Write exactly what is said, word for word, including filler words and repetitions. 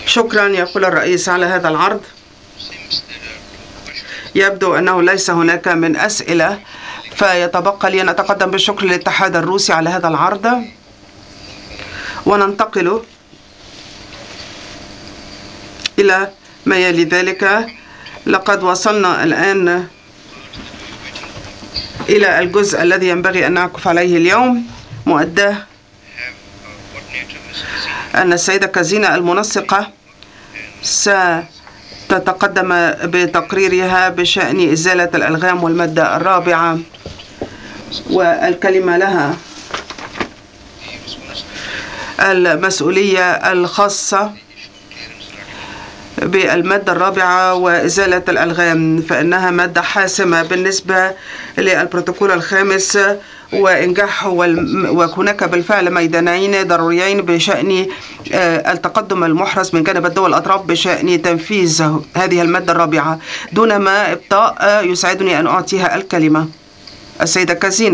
شكرا يقول الرئيس على هذا العرض. يبدو أنه ليس هناك من أسئلة، فيتبقى لي أن أتقدم بالشكر للاتحاد الروسي على هذا العرض. وننتقل إلى ما يلي ذلك. لقد وصلنا الآن إلى الجزء الذي ينبغي أن نعكف عليه اليوم، مؤداه أن السيدة كازينا المنسقة ستتقدم بتقريرها بشأن إزالة الألغام والمادة الرابعة، والكلمة لها المسؤولية الخاصة بالمادة الرابعة وإزالة الألغام، فإنها مادة حاسمة بالنسبة للبروتوكول الخامس وإنجاحه، وهناك بالفعل ميدانين ضروريين بشأن التقدم المحرز من جانب الدول الأطراف بشأن تنفيذ هذه المادة الرابعة. دون ما إبطاء يسعدني أن أعطيها الكلمة السيدة كازينا.